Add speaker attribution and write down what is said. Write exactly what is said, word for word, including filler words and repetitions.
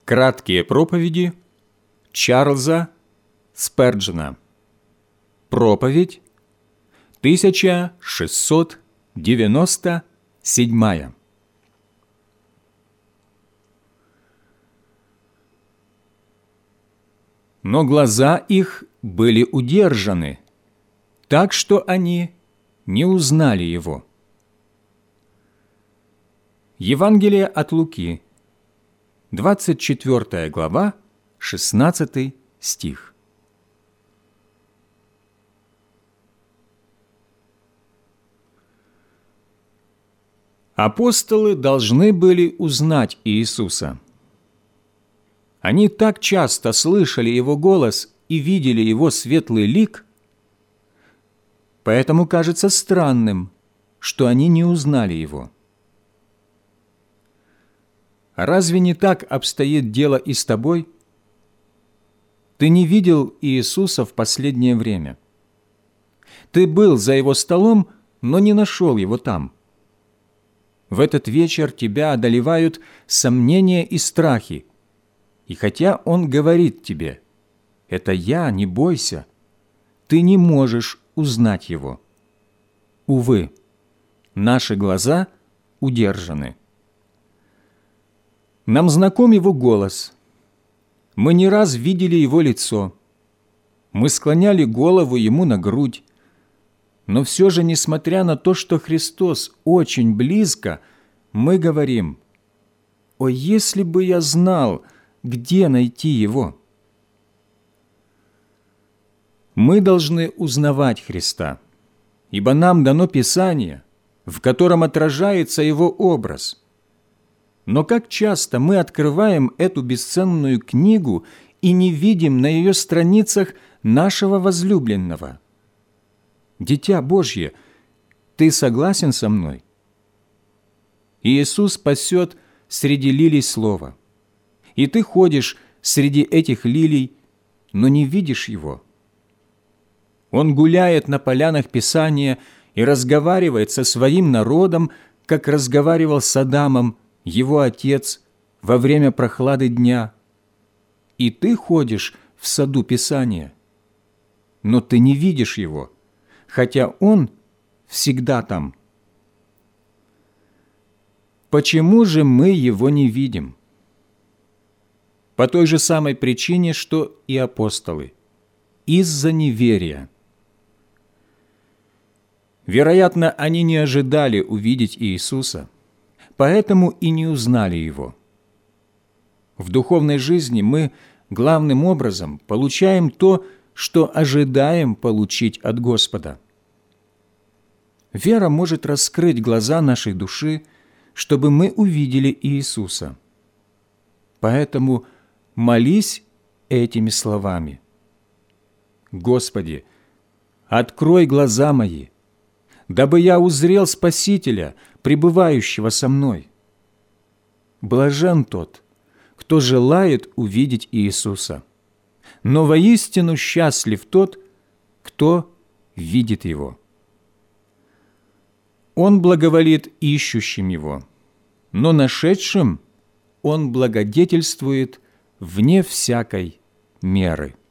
Speaker 1: Краткие проповеди Чарльза Сперджена. Проповедь тысяча шестьсот девяносто седьмая. Но глаза их были удержаны, так что они не узнали его. Евангелие от Луки, двадцать четвёртая глава, шестнадцатый стих. Апостолы должны были узнать Иисуса. Они так часто слышали Его голос и видели Его светлый лик, поэтому кажется странным, что они не узнали Его. Разве не так обстоит дело и с тобой? Ты не видел Иисуса в последнее время. Ты был за Его столом, но не нашел Его там. В этот вечер тебя одолевают сомнения и страхи, и хотя Он говорит тебе: «Это Я, не бойся», ты не можешь узнать Его. Увы, наши глаза удержаны. Нам знаком Его голос. Мы не раз видели Его лицо. Мы склоняли голову Ему на грудь. Но все же, несмотря на то, что Христос очень близко, мы говорим: «О, если бы я знал, где найти Его!» Мы должны узнавать Христа, ибо нам дано Писание, в котором отражается Его образ. Но как часто мы открываем эту бесценную книгу и не видим на ее страницах нашего возлюбленного? Дитя Божье, ты согласен со мной? Иисус пасет среди лилий Слова, и ты ходишь среди этих лилий, но не видишь Его. Он гуляет на полянах Писания и разговаривает со своим народом, как разговаривал с Адамом, его отец, во время прохлады дня. И ты ходишь в саду Писания, но ты не видишь Его, хотя Он всегда там. Почему же мы Его не видим? По той же самой причине, что и апостолы – из-за неверия. Вероятно, они не ожидали увидеть Иисуса, поэтому и не узнали Его. В духовной жизни мы главным образом получаем то, что ожидаем получить от Господа. Вера может раскрыть глаза нашей души, чтобы мы увидели Иисуса. Поэтому молись этими словами: «Господи, открой глаза мои, дабы я узрел Спасителя, пребывающего со мной». Блажен тот, кто желает увидеть Иисуса, но воистину счастлив тот, кто видит Его. Он благоволит ищущим Его, но нашедшим Он благодетельствует вне всякой меры.